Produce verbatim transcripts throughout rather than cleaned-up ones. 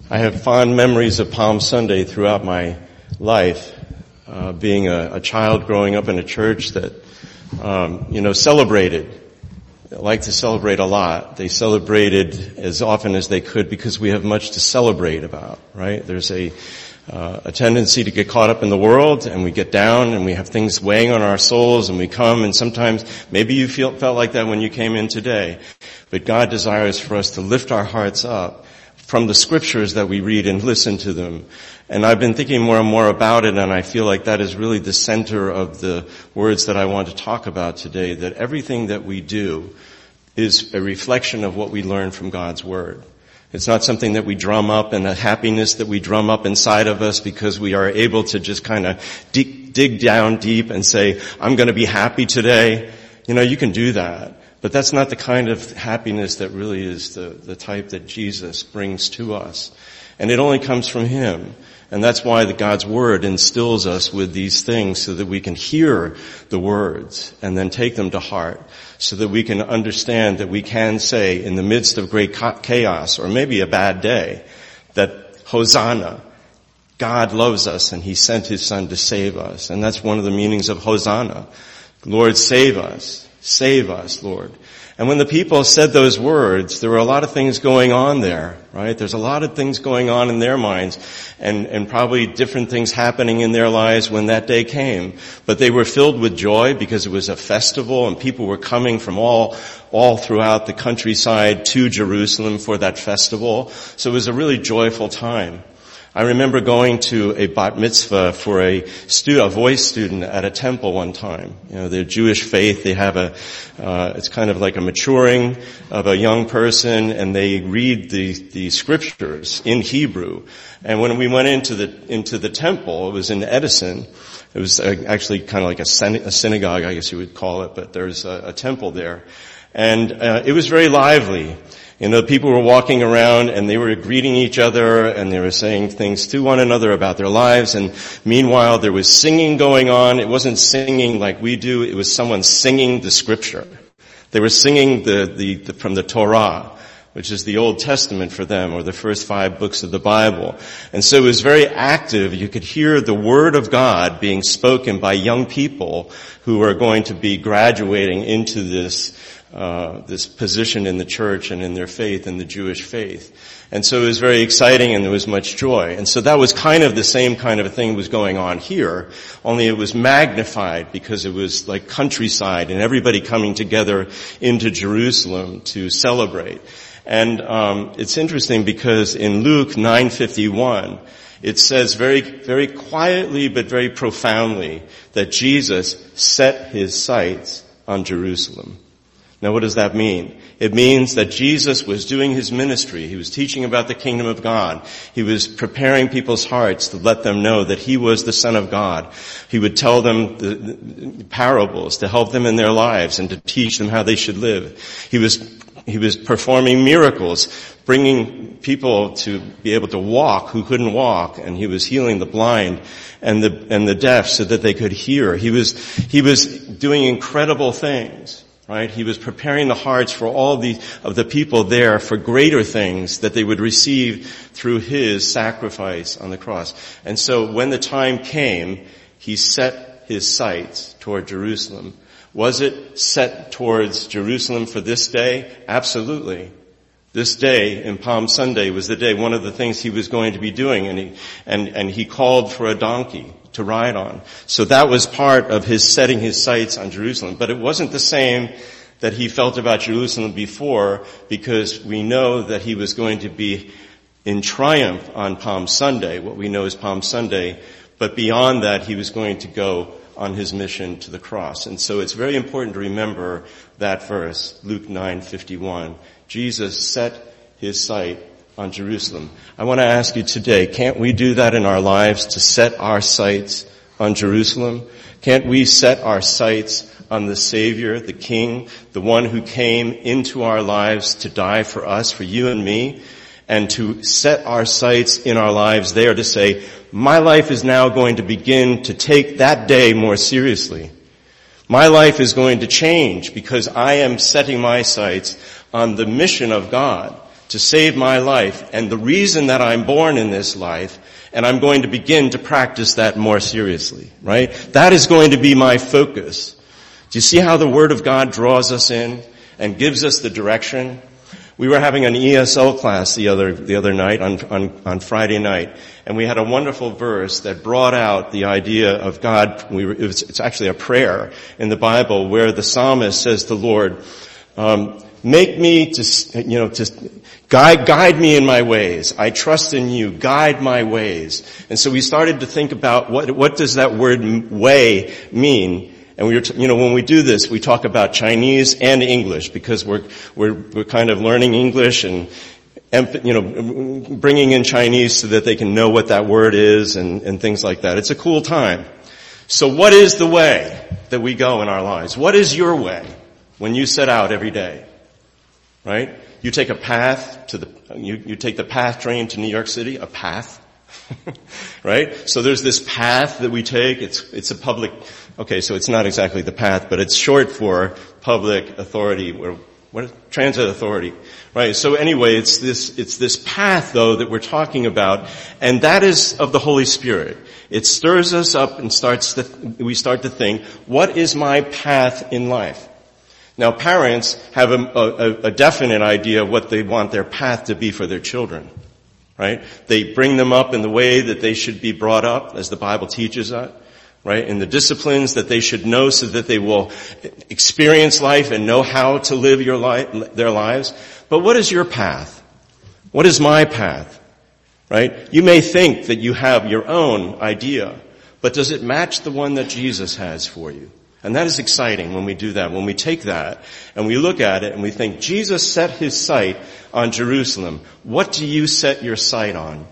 I have fond memories of Palm Sunday throughout my life, uh, being a, a child growing up in a church that, um, you know, celebrated. They like to celebrate a lot. They celebrated as often as they could because we have much to celebrate about, right? There's a, uh, a tendency to get caught up in the world, and we get down and we have things weighing on our souls, and we come, and sometimes maybe you feel, felt like that when you came in today. But God desires for us to lift our hearts up from the scriptures that we read and listen to them. And I've been thinking more and more about it, and I feel like that is really the center of the words that I want to talk about today, that everything that we do is a reflection of what we learn from God's Word. It's not something that we drum up and a happiness that we drum up inside of us because we are able to just kind of dig, dig down deep and say, I'm going to be happy today. You know, you can do that. But that's not the kind of happiness that really is the, the type that Jesus brings to us. And it only comes from Him. And that's why the God's Word instills us with these things so that we can hear the words and then take them to heart, so that we can understand that we can say in the midst of great chaos or maybe a bad day that Hosanna, God loves us and He sent His Son to save us. And that's one of the meanings of Hosanna. Lord, save us. Save us, Lord. And when the people said those words, there were a lot of things going on there, right? There's a lot of things going on in their minds, and, and probably different things happening in their lives when that day came. But they were filled with joy because it was a festival, and people were coming from all, all throughout the countryside to Jerusalem for that festival. So it was a really joyful time. I remember going to a bat mitzvah for a stu- a voice student at a temple one time. You know, their Jewish faith, they have a, uh, it's kind of like a maturing of a young person, and they read the, the scriptures in Hebrew. And when we went into the, into the temple, it was in Edison. It was actually kind of like a, syn- a synagogue, I guess you would call it, but there's a, a temple there. And, uh, it was very lively. You know, people were walking around and they were greeting each other and they were saying things to one another about their lives. And meanwhile, there was singing going on. It wasn't singing like we do. It was someone singing the scripture. They were singing the, the, the from the Torah, which is the Old Testament for them, or the first five books of the Bible. And so it was very active. You could hear the Word of God being spoken by young people who are going to be graduating into this Uh, this position in the church and in their faith, in the Jewish faith. And so it was very exciting and there was much joy. And so that was kind of the same kind of a thing was going on here, only it was magnified because it was like countryside and everybody coming together into Jerusalem to celebrate. And um, it's interesting because in Luke nine fifty-one, it says very, very quietly but very profoundly that Jesus set His sights on Jerusalem. Now, what does that mean? It means that Jesus was doing His ministry. He was teaching about the kingdom of God. He was preparing people's hearts to let them know that He was the Son of God. He would tell them the, the parables to help them in their lives and to teach them how they should live. He was, he was performing miracles, bringing people to be able to walk who couldn't walk, and He was healing the blind and the, and the deaf so that they could hear. He was, he was doing incredible things. Right? He was preparing the hearts for all the, of the people there for greater things that they would receive through His sacrifice on the cross. And so when the time came, He set His sights toward Jerusalem. Was it set towards Jerusalem for this day? Absolutely. This day in Palm Sunday was the day, one of the things He was going to be doing, and he, and, and he called for a donkey to ride on. So that was part of His setting His sights on Jerusalem. But it wasn't the same that He felt about Jerusalem before, because we know that He was going to be in triumph on Palm Sunday, what we know as Palm Sunday. But beyond that, He was going to go on His mission to the cross. And so it's very important to remember that verse, Luke nine fifty-one. Jesus set His sight on Jerusalem. I want to ask you today, can't we do that in our lives, to set our sights on Jerusalem? Can't we set our sights on the Savior, the King, the one who came into our lives to die for us, for you and me, and to set our sights in our lives there to say, my life is now going to begin to take that day more seriously. My life is going to change because I am setting my sights on the mission of God to save my life and the reason that I'm born in this life, and I'm going to begin to practice that more seriously, right? That is going to be my focus. Do you see how the Word of God draws us in and gives us the direction? We were having an E S L class the other, the other night on, on, on Friday night, and we had a wonderful verse that brought out the idea of God. We were, it was, it's actually a prayer in the Bible where the psalmist says to the Lord, um, make me to, you know, to guide, guide me in my ways. I trust in you. Guide my ways. And so we started to think about what, what does that word way mean? And we were, t- you know, when we do this, we talk about Chinese and English because we're, we're, we're kind of learning English and, you know, bringing in Chinese so that they can know what that word is and, and things like that. It's a cool time. So what is the way that we go in our lives? What is your way when you set out every day? Right? You take a path to the, you, you take the PATH train to New York City, a path. Right? So there's this path that we take. It's, it's a public, okay, so it's not exactly the path, but it's short for public authority or what, transit authority. Right? So anyway, it's this, it's this path though that we're talking about, and that is of the Holy Spirit. It stirs us up and starts to, we start to think, what is my path in life? Now parents have a, a, a definite idea of what they want their path to be for their children. Right? They bring them up in the way that they should be brought up, as the Bible teaches us, right? In the disciplines that they should know so that they will experience life and know how to live your life, their lives. But what is your path? What is my path? Right? You may think that you have your own idea, but does it match the one that Jesus has for you? And that is exciting when we do that, when we take that and we look at it and we think, Jesus set his sight on Jerusalem. What do you set your sight on?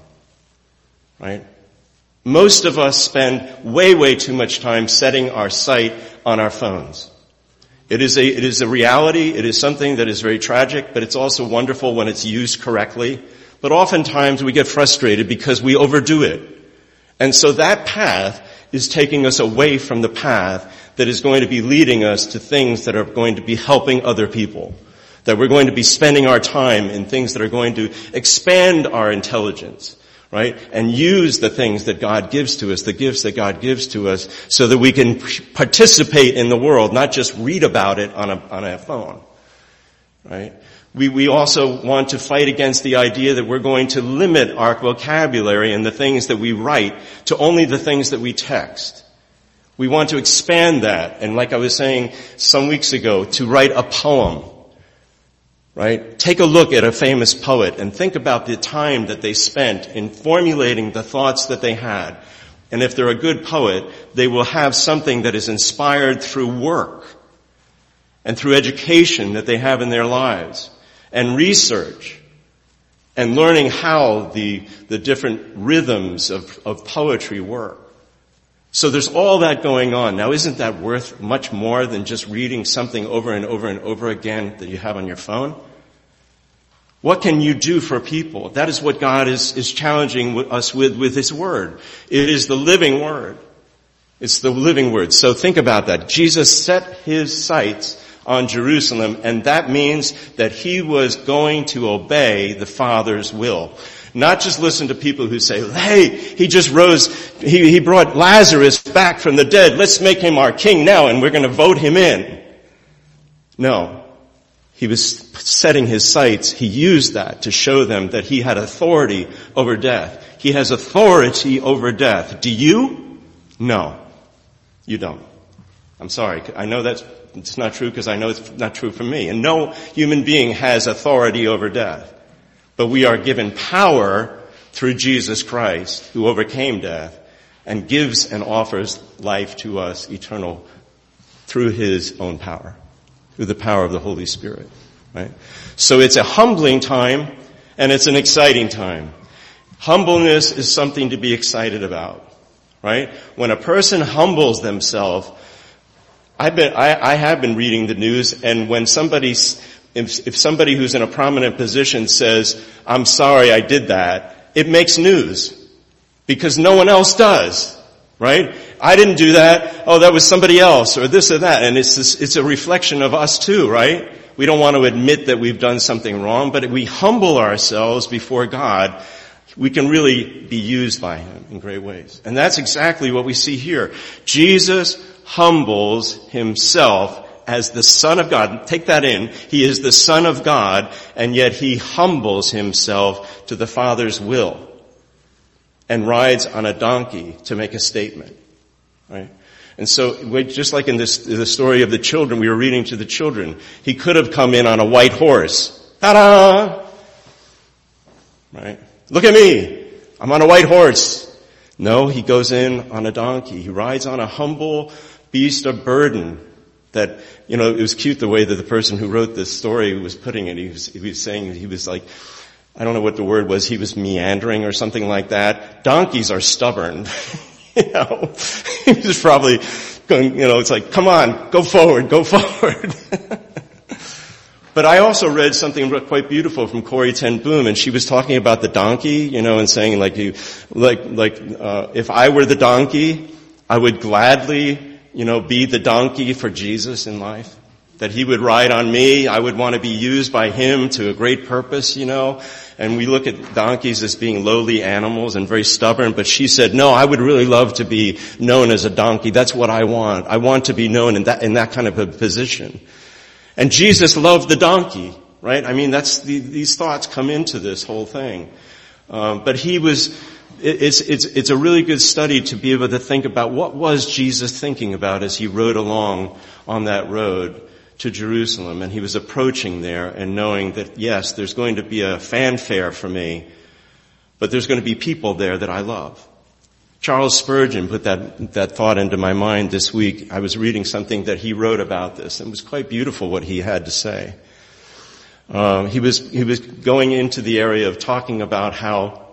Right? Most of us spend way, way too much time setting our sight on our phones. It is a, it is a reality. It is something that is very tragic, but it's also wonderful when it's used correctly. But oftentimes we get frustrated because we overdo it. And so that path is taking us away from the path that is going to be leading us to things that are going to be helping other people. That we're going to be spending our time in things that are going to expand our intelligence, right? And use the things that God gives to us, the gifts that God gives to us, so that we can participate in the world, not just read about it on a, on a phone, right? We, we also want to fight against the idea that we're going to limit our vocabulary and the things that we write to only the things that we text. We want to expand that, and like I was saying some weeks ago, to write a poem, right? Take a look at a famous poet and think about the time that they spent in formulating the thoughts that they had. And if they're a good poet, they will have something that is inspired through work and through education that they have in their lives and research and learning how the, the different rhythms of, of poetry work. So there's all that going on. Now, isn't that worth much more than just reading something over and over and over again that you have on your phone? What can you do for people? That is what God is, is challenging us with, with His Word. It is the living Word. It's the living Word. So think about that. Jesus set His sights on Jerusalem, and that means that He was going to obey the Father's will. Not just listen to people who say, hey, he just rose, he, he brought Lazarus back from the dead. Let's make him our king now and we're going to vote him in. No. He was setting his sights. He used that to show them that he had authority over death. He has authority over death. Do you? No. You don't. I'm sorry. I know that's it's not true because I know it's not true for me. And no human being has authority over death. But we are given power through Jesus Christ, who overcame death and gives and offers life to us eternal through His own power, through the power of the Holy Spirit, right? So it's a humbling time and it's an exciting time. Humbleness is something to be excited about, right? When a person humbles themselves, I've been, I, I have been reading the news, and when somebody's If, if somebody who's in a prominent position says, I'm sorry I did that, it makes news. Because no one else does. Right? I didn't do that. Oh, that was somebody else, or this or that. And it's this, it's a reflection of us too, right? we don't want to admit that we've done something wrong, but if we humble ourselves before God, we can really be used by him in great ways. And that's exactly what we see here. Jesus humbles himself as the Son of God. Take that in. He is the Son of God, and yet he humbles himself to the Father's will and rides on a donkey to make a statement. Right? And so, just like in this, the story of the children, we were reading to the children, he could have come in on a white horse. Ta-da! Right? Look at me! I'm on a white horse. No, he goes in on a donkey. He rides on a humble beast of burden that, you know, it was cute the way that the person who wrote this story was putting it. He was, he was saying, he was like, I don't know what the word was, he was meandering or something like that. Donkeys are stubborn. You know, he was probably going, you know, it's like, come on, go forward, go forward. But I also read something quite beautiful from Corrie ten Boom, and she was talking about the donkey, you know, and saying like, you, like, like, uh, if I were the donkey, I would gladly, you know, be the donkey for Jesus in life. That he would ride on me, I would want to be used by him to a great purpose, you know. And we look at donkeys as being lowly animals and very stubborn, but she said, no, I would really love to be known as a donkey. That's what I want. I want to be known in that, in that kind of a position. And Jesus loved the donkey, right? I mean, that's the, these thoughts come into this whole thing. Um, but he was, it, it's, it's, it's a really good study to be able to think about what was Jesus thinking about as he rode along on that road to Jerusalem. And he was approaching there and knowing that, yes, there's going to be a fanfare for me, but there's going to be people there that I love. Charles Spurgeon put that, that thought into my mind this week. I was reading something that he wrote about this, and it was quite beautiful what he had to say. Um, he was, he was going into the area of talking about how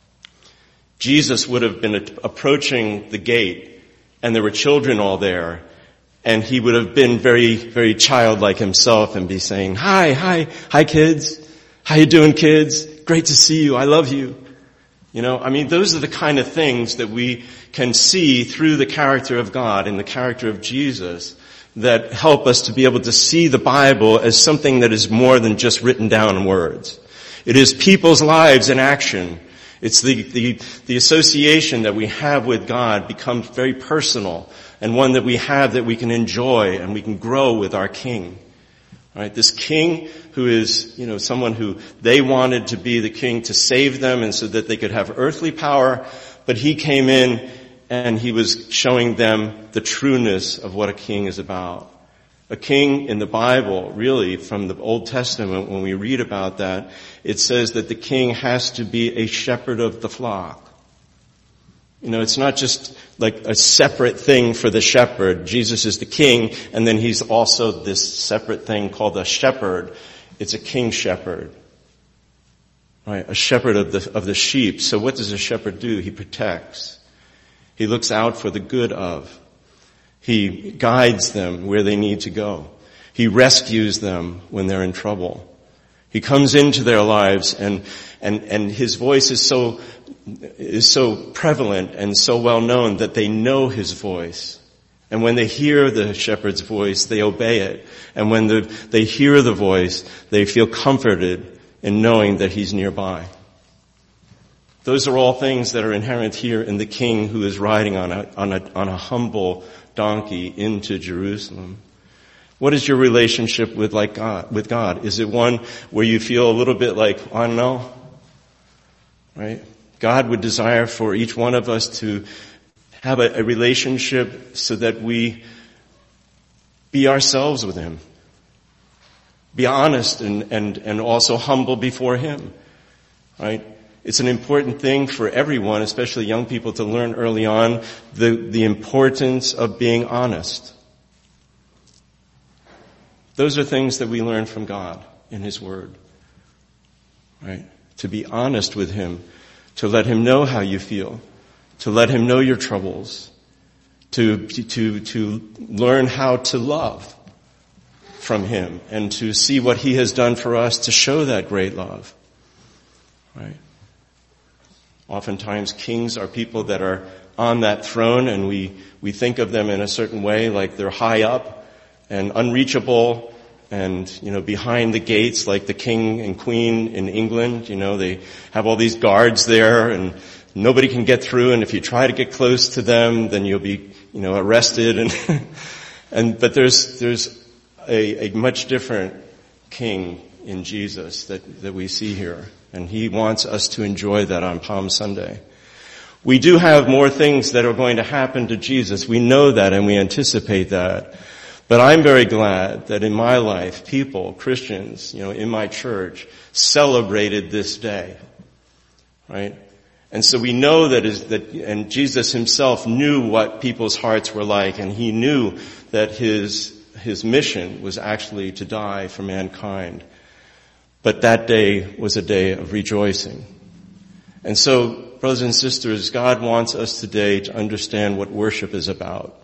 Jesus would have been approaching the gate, and there were children all there, and he would have been very, very childlike himself and be saying, hi, hi, hi kids. How you doing, kids? Great to see you. I love you. You know, I mean, those are the kind of things that we can see through the character of God and the character of Jesus that help us to be able to see the Bible as something that is more than just written down in words. It is people's lives in action. It's the, the, the association that we have with God becomes very personal and one that we have that we can enjoy and we can grow with our King. Right? This king who is, you know, someone who they wanted to be the king to save them and so that they could have earthly power, but he came in and he was showing them the trueness of what a king is about. A king in the Bible, really, from the Old Testament, when we read about that, it says that the king has to be a shepherd of the flock. You know, it's not just like a separate thing for the shepherd. Jesus is the king, and then he's also this separate thing called a shepherd. It's a king shepherd. Right? A shepherd of the, of the sheep. So what does a shepherd do? He protects. He looks out for the good of. He guides them where they need to go. He rescues them when they're in trouble. He comes into their lives and, and, and his voice is so, is so prevalent and so well known that they know his voice. And when they hear the shepherd's voice, they obey it. And when the, they hear the voice, they feel comforted in knowing that he's nearby. Those are all things that are inherent here in the king who is riding on a, on a, on a humble donkey into Jerusalem. What is your relationship with like God, with God? Is it one where you feel a little bit like, I don't know, right? God would desire for each one of us to have a, a relationship so that we be ourselves with him. Be honest and, and, and also humble before him, right? It's an important thing for everyone, especially young people, to learn early on the, the importance of being honest. Those are things that we learn from God in his word, right? To be honest with him, to let him know how you feel, to let him know your troubles, to, to, to learn how to love from him and to see what he has done for us to show that great love, right? Oftentimes kings are people that are on that throne and we, we think of them in a certain way, like they're high up and unreachable and, you know, behind the gates, like the king and queen in England, you know, they have all these guards there and nobody can get through, and if you try to get close to them, then you'll be, you know, arrested. And, and, but there's, there's a, a much different king in Jesus that, that we see here. And he wants us to enjoy that on Palm Sunday. We do have more things that are going to happen to Jesus. We know that and we anticipate that. But I'm very glad that in my life, people, Christians, you know, in my church, celebrated this day. Right? And so we know that is that, and Jesus himself knew what people's hearts were like, and he knew that his, his mission was actually to die for mankind. But that day was a day of rejoicing. And so, brothers and sisters, God wants us today to understand what worship is about.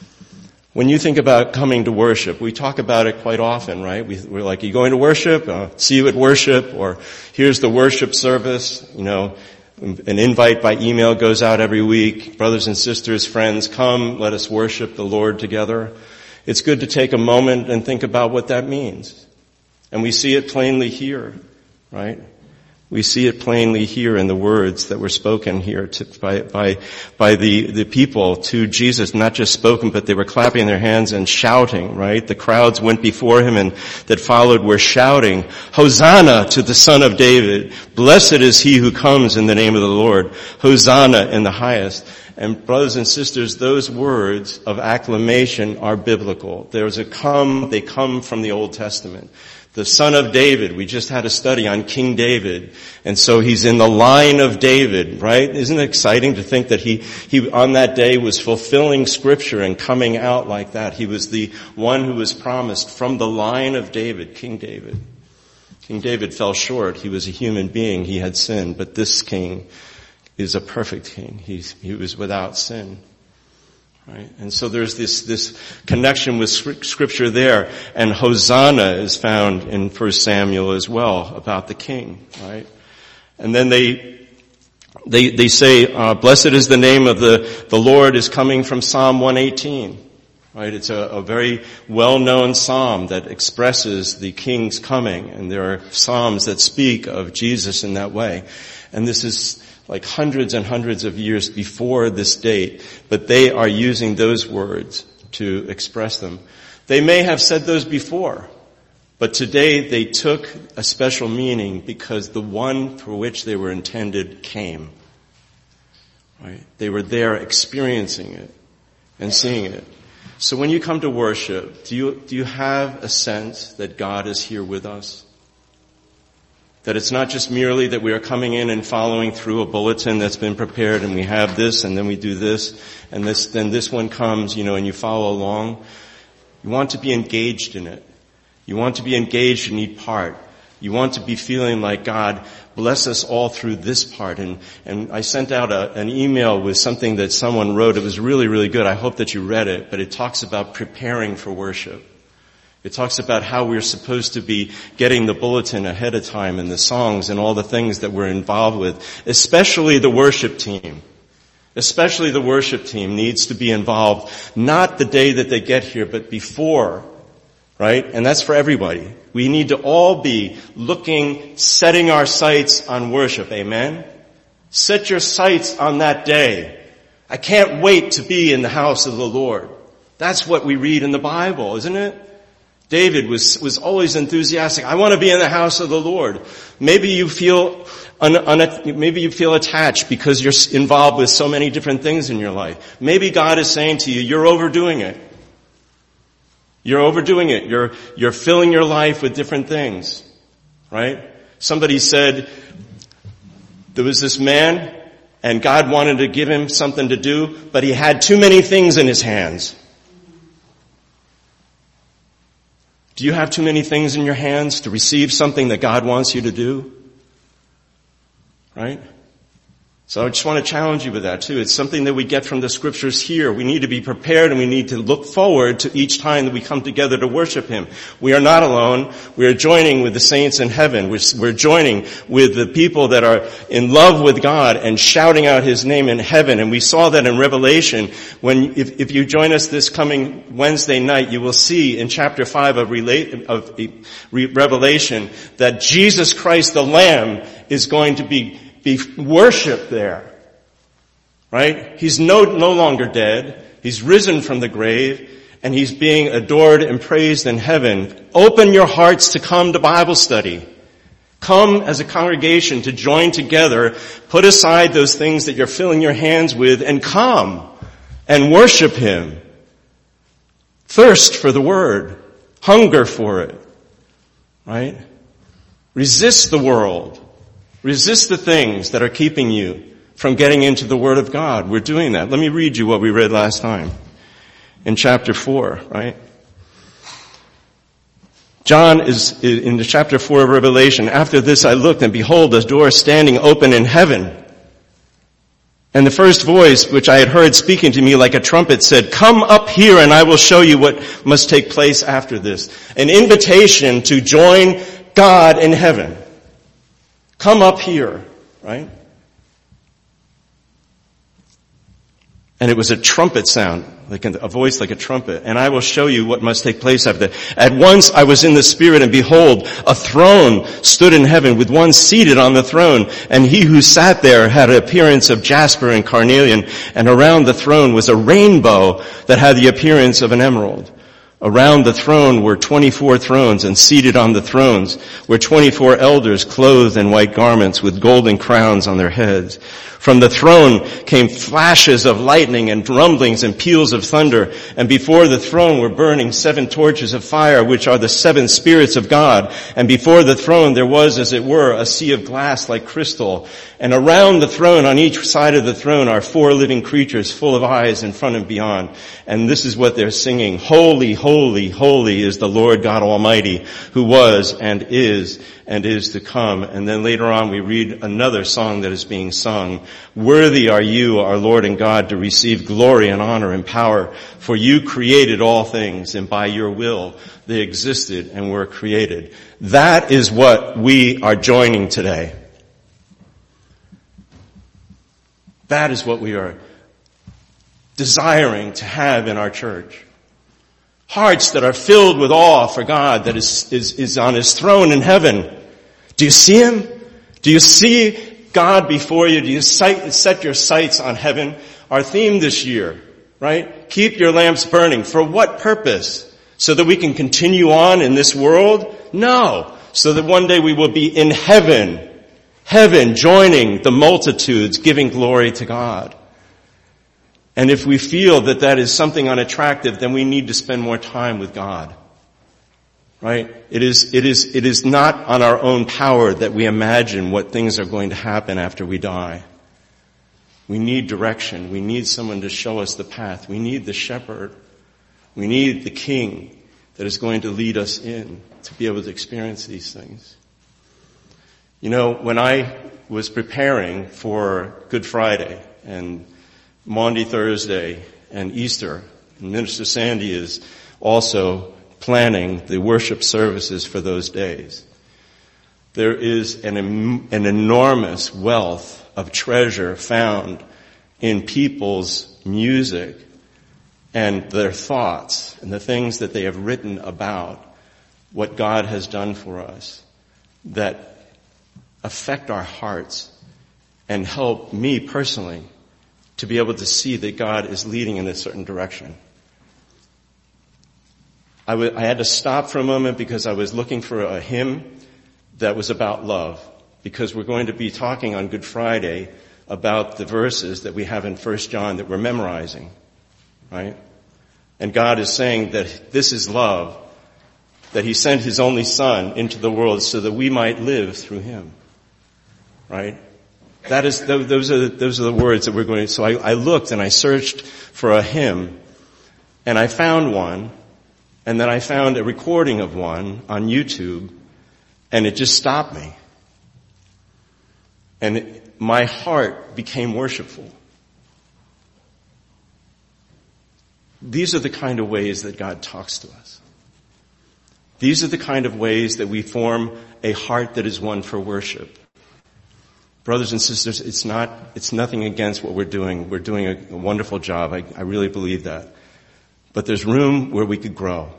When you think about coming to worship, we talk about it quite often, right? We, we're like, are you going to worship? Uh, see you at worship, or here's the worship service. You know, an invite by email goes out every week. Brothers and sisters, friends, come, let us worship the Lord together. It's good to take a moment and think about what that means. And we see it plainly here, right? We see it plainly here in the words that were spoken here to, by, by, by the, the people to Jesus, not just spoken, but they were clapping their hands and shouting, right? The crowds went before him and that followed were shouting, Hosanna to the Son of David. Blessed is he who comes in the name of the Lord. Hosanna in the highest. And brothers and sisters, those words of acclamation are biblical. There's a come, they come from the Old Testament. The Son of David, we just had a study on King David, and so he's in the line of David, right? Isn't it exciting to think that he, he on that day was fulfilling Scripture and coming out like that? He was the one who was promised from the line of David, King David. King David fell short. He was a human being. He had sinned, but this king is a perfect king. He's, he was without sin. Right? And so there's this, this connection with Scripture there. And Hosanna is found in First Samuel as well about the king, right? And then they, they, they say, uh, blessed is the name of the, the Lord is coming from Psalm one eighteen, right? It's a, a very well-known psalm that expresses the king's coming. And there are psalms that speak of Jesus in that way. And this is like hundreds and hundreds of years before this date, but they are using those words to express them. They may have said those before, but today they took a special meaning because the one for which they were intended came. Right? They were there experiencing it and seeing it. So when you come to worship, do you, do you have a sense that God is here with us? That it's not just merely that we are coming in and following through a bulletin that's been prepared and we have this and then we do this and this, then this one comes, you know, and you follow along. You want to be engaged in it. You want to be engaged and need part. You want to be feeling like God bless us all through this part. And, and I sent out a, an email with something that someone wrote. It was really, really good. I hope that you read it, but it talks about preparing for worship. It talks about how we're supposed to be getting the bulletin ahead of time and the songs and all the things that we're involved with. Especially the worship team. Especially the worship team needs to be involved, not the day that they get here, but before, right? And that's for everybody. We need to all be looking, setting our sights on worship. Amen? Set your sights on that day. I can't wait to be in the house of the Lord. That's what we read in the Bible, isn't it? David was, was always enthusiastic. I want to be in the house of the Lord. Maybe you feel, un, un, maybe you feel attached because you're involved with so many different things in your life. Maybe God is saying to you, you're overdoing it. You're overdoing it. You're, you're filling your life with different things. Right? Somebody said, there was this man and God wanted to give him something to do, but he had too many things in his hands. Do you have too many things in your hands to receive something that God wants you to do? Right? So I just want to challenge you with that too. It's something that we get from the scriptures here. We need to be prepared and we need to look forward to each time that we come together to worship Him. We are not alone. We are joining with the saints in heaven. We're, we're joining with the people that are in love with God and shouting out His name in heaven. And we saw that in Revelation. When, if, if you join us this coming Wednesday night, you will see in chapter five of, relate, of Revelation that Jesus Christ the Lamb is going to be be worshipped there. Right? He's no, no longer dead. He's risen from the grave and He's being adored and praised in heaven. Open your hearts to come to Bible study. Come as a congregation to join together. Put aside those things that you're filling your hands with and come and worship Him. Thirst for the Word. Hunger for it. Right? Resist the world. Resist the things that are keeping you from getting into the Word of God. We're doing that. Let me read you what we read last time in chapter four, right? John is in the chapter four of Revelation. After this I looked, and behold, a door standing open in heaven. And the first voice which I had heard speaking to me like a trumpet said, "Come up here and I will show you what must take place after this." An invitation to join God in heaven. Come up here, right? And it was a trumpet sound, like a voice like a trumpet. And I will show you what must take place after that. At once I was in the Spirit, and behold, a throne stood in heaven with one seated on the throne. And he who sat there had an appearance of jasper and carnelian. And around the throne was a rainbow that had the appearance of an emerald. Around the throne were twenty-four thrones, and seated on the thrones were twenty-four elders clothed in white garments with golden crowns on their heads. From the throne came flashes of lightning and rumblings and peals of thunder. And before the throne were burning seven torches of fire, which are the seven spirits of God. And before the throne there was, as it were, a sea of glass like crystal. And around the throne, on each side of the throne, are four living creatures full of eyes in front and beyond. And this is what they're singing. Holy, holy, holy is the Lord God Almighty, who was and is and is to come. And then later on we read another song that is being sung. Worthy are you, our Lord and God, to receive glory and honor and power, for you created all things, and by your will they existed and were created. That is what we are joining today. That is what we are desiring to have in our church. Hearts that are filled with awe for God that is, is, is on His throne in heaven. Do you see Him? Do you see God before you? Do you sight, set your sights on heaven? Our theme this year, right? Keep your lamps burning. For what purpose? So that we can continue on in this world? No. So that one day we will be in heaven. Heaven joining the multitudes, giving glory to God. And if we feel that that is something unattractive, then we need to spend more time with God. Right? It is, it is, it is not on our own power that we imagine what things are going to happen after we die. We need direction. We need someone to show us the path. We need the shepherd. We need the king that is going to lead us in to be able to experience these things. You know, when I was preparing for Good Friday and Maundy Thursday and Easter, and Minister Sandy is also planning the worship services for those days. There is an, an enormous wealth of treasure found in people's music and their thoughts and the things that they have written about what God has done for us that affect our hearts and help me personally to be able to see that God is leading in a certain direction. I, w- I had to stop for a moment because I was looking for a hymn that was about love, because we're going to be talking on Good Friday about the verses that we have in First John that we're memorizing, right? And God is saying that this is love, that He sent His only Son into the world so that we might live through Him, right? That is, those are, those are the words that we're going to, so I, I looked and I searched for a hymn, and I found one, and then I found a recording of one on YouTube, and it just stopped me. And it, my heart became worshipful. These are the kind of ways that God talks to us. These are the kind of ways that we form a heart that is one for worship. Brothers and sisters, it's not, it's nothing against what we're doing. We're doing a, a wonderful job. I, I really believe that. But there's room where we could grow.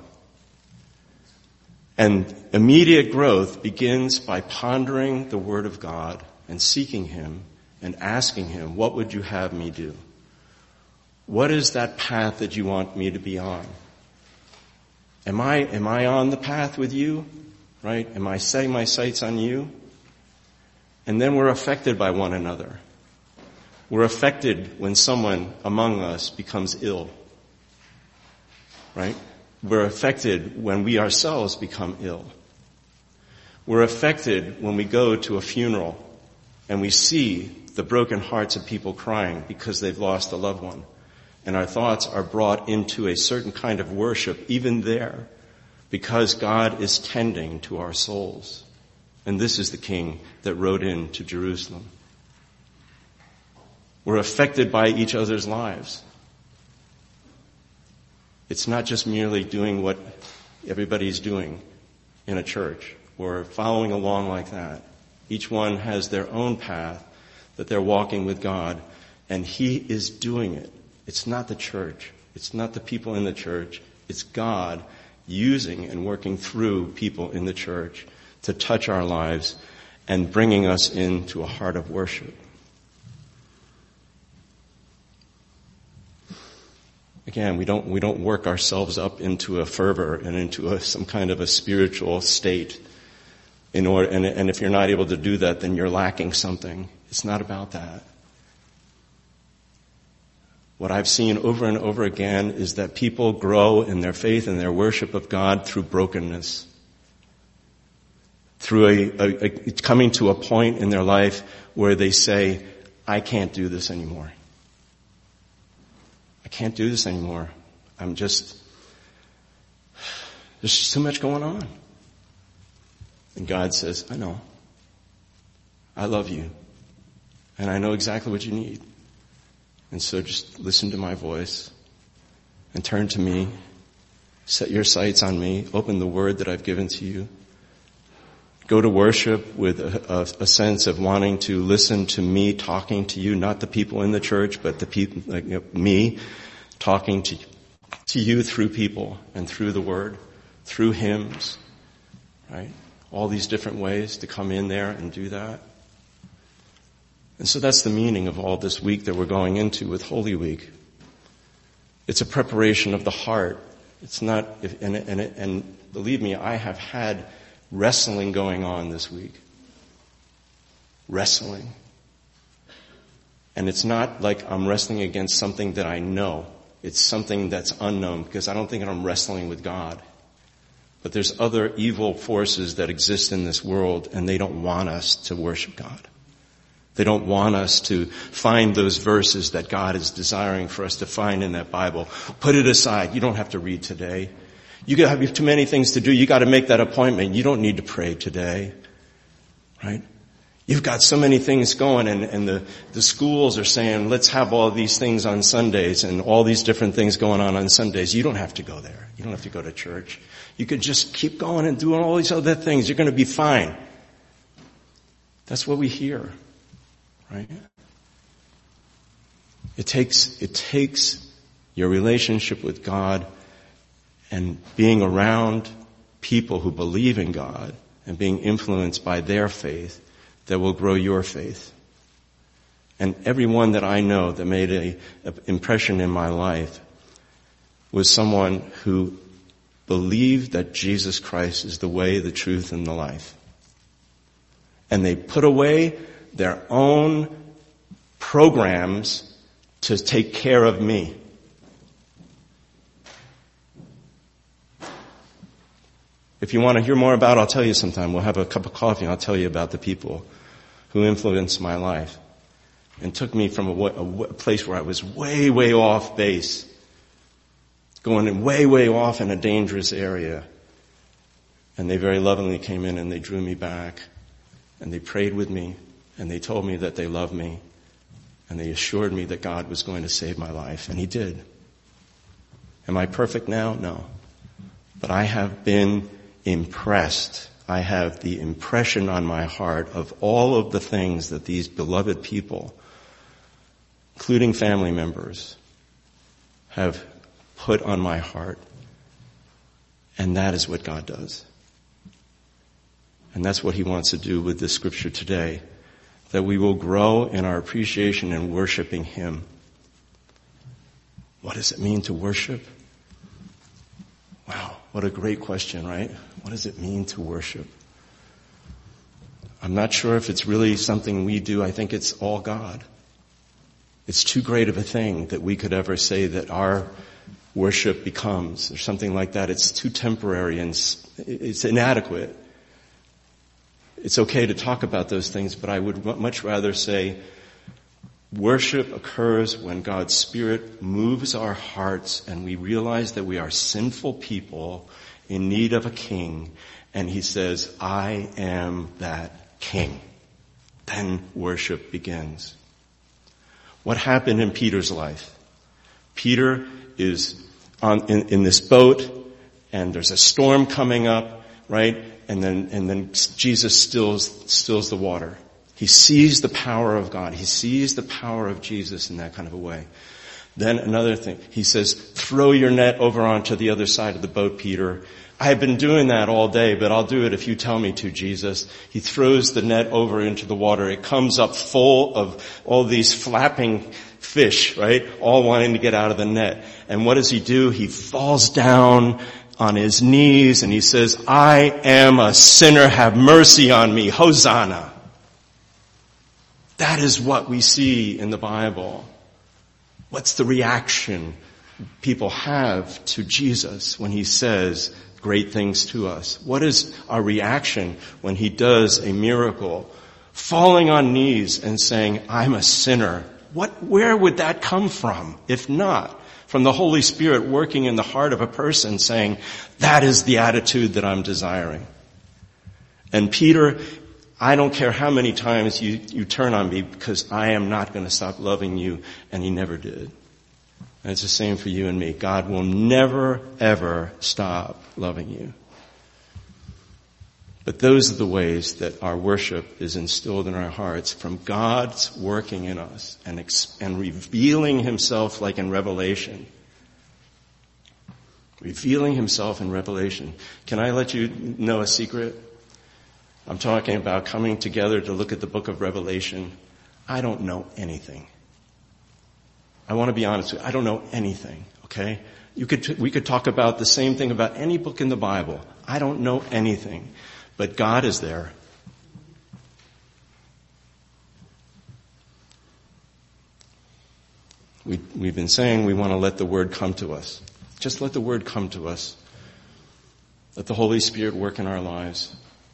And immediate growth begins by pondering the Word of God and seeking Him and asking Him, what would you have me do? What is that path that you want me to be on? Am I, am I on the path with you? Right? Am I setting my sights on you? And then we're affected by one another. We're affected when someone among us becomes ill. Right? We're affected when we ourselves become ill. We're affected when we go to a funeral and we see the broken hearts of people crying because they've lost a loved one. And our thoughts are brought into a certain kind of worship even there because God is tending to our souls. And this is the King that rode into Jerusalem. We're affected by each other's lives. It's not just merely doing what everybody's doing in a church or following along like that. Each one has their own path that they're walking with God, and He is doing it. It's not the church. It's not the people in the church. It's God using and working through people in the church to touch our lives and bringing us into a heart of worship. Again, we don't, we don't work ourselves up into a fervor and into a, some kind of a spiritual state in order, and, and if you're not able to do that, then you're lacking something. It's not about that. What I've seen over and over again is that people grow in their faith and their worship of God through brokenness. Through a, a, a coming to a point in their life where they say, I can't do this anymore. I can't do this anymore. I'm just, there's just too much going on. And God says, I know. I love you. And I know exactly what you need. And so just listen to my voice and turn to me. Set your sights on me. Open the Word that I've given to you. Go to worship with a, a, a sense of wanting to listen to me talking to you, not the people in the church, but the people, like, you know, me talking to, to you through people and through the Word, through hymns, right? All these different ways to come in there and do that. And so that's the meaning of all this week that we're going into with Holy Week. It's a preparation of the heart. It's not, if, and, and, and believe me, I have had wrestling going on this week. Wrestling. And it's not like I'm wrestling against something that I know. It's something that's unknown because I don't think I'm wrestling with God. But there's other evil forces that exist in this world and they don't want us to worship God. They don't want us to find those verses that God is desiring for us to find in that Bible. Put it aside. You don't have to read today. You have too many things to do. You got to make that appointment. You don't need to pray today. Right? You've got so many things going and, and the, the schools are saying, let's have all these things on Sundays and all these different things going on on Sundays. You don't have to go there. You don't have to go to church. You could just keep going and doing all these other things. You're going to be fine. That's what we hear. Right? It takes, it takes your relationship with God and being around people who believe in God and being influenced by their faith that will grow your faith. And everyone that I know that made an impression in my life was someone who believed that Jesus Christ is the way, the truth, and the life. And they put away their own programs to take care of me. If you want to hear more about it, I'll tell you sometime. We'll have a cup of coffee and I'll tell you about the people who influenced my life and took me from a, a, a place where I was way, way off base, going in way, way off in a dangerous area. And they very lovingly came in and they drew me back and they prayed with me and they told me that they loved me, and they assured me that God was going to save my life, and he did. Am I perfect now? No. But I have been impressed. I have the impression on my heart of all of the things that these beloved people, including family members, have put on my heart. And that is what God does. And that's what he wants to do with this scripture today, that we will grow in our appreciation and worshiping him. What does it mean to worship? Wow, what a great question, right? What does it mean to worship? I'm not sure if it's really something we do. I think it's all God. It's too great of a thing that we could ever say that our worship becomes, or something like that. It's too temporary and it's inadequate. It's okay to talk about those things, but I would much rather say worship occurs when God's Spirit moves our hearts and we realize that we are sinful people in need of a king, and he says, I am that king. Then worship begins. What happened in Peter's life? Peter is on in, in this boat, and there's a storm coming up, right? And then and then Jesus stills stills the water. He sees the power of God. He sees the power of Jesus in that kind of a way. Then another thing, he says, throw your net over onto the other side of the boat, Peter. I have been doing that all day, but I'll do it if you tell me to, Jesus. He throws the net over into the water. It comes up full of all these flapping fish, right? All wanting to get out of the net. And what does he do? He falls down on his knees and he says, I am a sinner. Have mercy on me. Hosanna. That is what we see in the Bible. What's the reaction people have to Jesus when he says great things to us? What is our reaction when he does a miracle? Falling on knees and saying, I'm a sinner. What, where would that come from? If not from the Holy Spirit working in the heart of a person saying, that is the attitude that I'm desiring. And Peter, I don't care how many times you, you turn on me because I am not going to stop loving you. And he never did. And it's the same for you and me. God will never, ever stop loving you. But those are the ways that our worship is instilled in our hearts from God's working in us and, ex- and revealing himself like in Revelation. Revealing himself in Revelation. Can I let you know a secret? I'm talking about coming together to look at the book of Revelation. I don't know anything. I want to be honest with you. I don't know anything, okay? You could, we could talk about the same thing about any book in the Bible. I don't know anything. But God is there. We, we've been saying we want to let the Word come to us. Just let the Word come to us. Let the Holy Spirit work in our lives.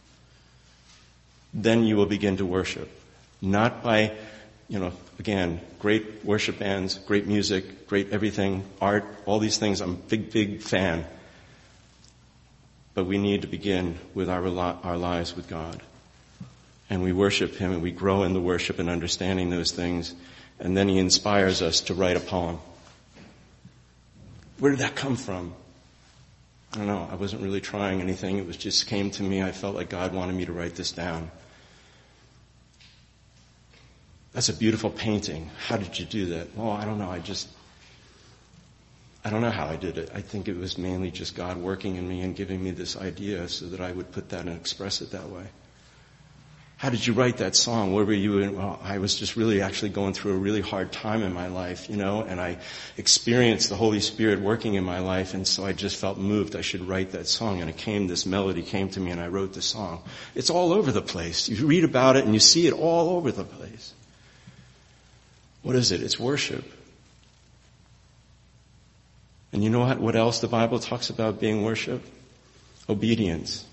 Then you will begin to worship. Not by, you know, again, great worship bands, great music, great everything, art, all these things. I'm a big, big fan. But we need to begin with our, our lives with God. And we worship him and we grow in the worship and understanding those things. And then he inspires us to write a poem. Where did that come from? I don't know. I wasn't really trying anything. It was just came to me. I felt like God wanted me to write this down. That's a beautiful painting. How did you do that? Well, I don't know. I just, I don't know how I did it. I think it was mainly just God working in me and giving me this idea so that I would put that and express it that way. How did you write that song? Where were you in? Well, I was just really actually going through a really hard time in my life, you know, and I experienced the Holy Spirit working in my life, and so I just felt moved I should write that song, and it came, this melody came to me, and I wrote the song. It's all over the place. You read about it and you see it all over the place. What is it? It's worship. And you know what, what else the Bible talks about being worship? Obedience.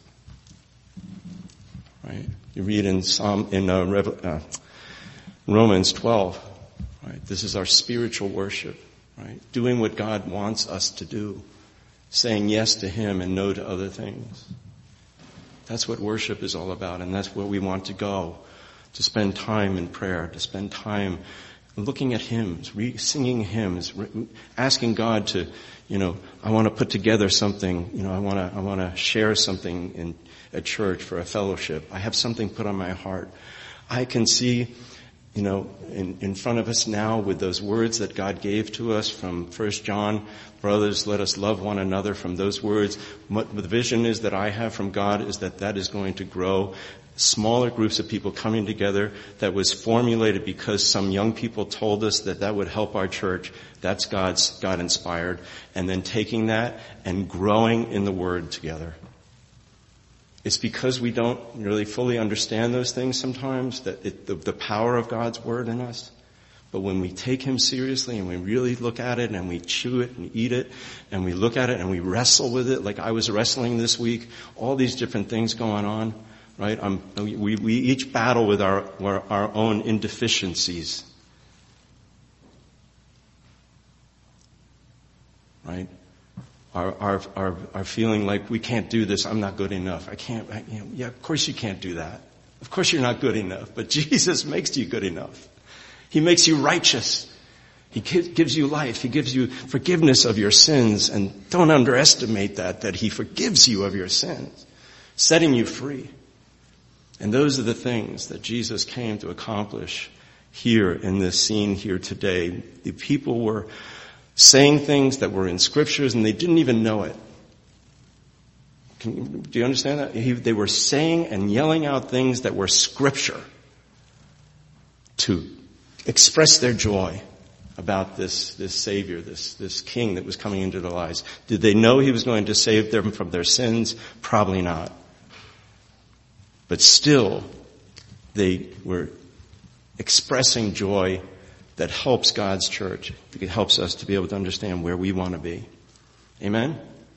Right? You read in Psalm, in uh, Revel, uh, Romans twelve, right? This is our spiritual worship, right? Doing what God wants us to do. Saying yes to him and no to other things. That's what worship is all about, and that's where we want to go. to spend time in prayer, to spend time looking at hymns, re- singing hymns, re- asking God to, you know, I want to put together something, you know, I want to, I want to share something in a church for a fellowship. I have something put on my heart. I can see, you know, in, in front of us now with those words that God gave to us from First John, brothers, let us love one another. From those words, what the vision is that I have from God is that that is going to grow. Smaller groups of people coming together that was formulated because some young people told us that that would help our church. That's God's, God inspired. And then taking that and growing in the Word together. It's because we don't really fully understand those things sometimes, that it, the, the power of God's Word in us. But when we take Him seriously and we really look at it and we chew it and eat it and we look at it and we wrestle with it, like I was wrestling this week, all these different things going on, right? I'm, we, we each battle with our, our, our own indeficiencies. Right? Our, our, our, our feeling like we can't do this, I'm not good enough. I can't, I, you know, yeah, of course you can't do that. Of course you're not good enough, but Jesus makes you good enough. He makes you righteous. He gives you life. He gives you forgiveness of your sins, and don't underestimate that, that He forgives you of your sins, setting you free. And those are the things that Jesus came to accomplish here in this scene here today. The people were saying things that were in scriptures and they didn't even know it. Can you, do you understand that? He, they were saying and yelling out things that were scripture to express their joy about this, this Savior, this, this King that was coming into their lives. Did they know He was going to save them from their sins? Probably not. But still, they were expressing joy that helps God's church. It helps us to be able to understand where we want to be. Amen?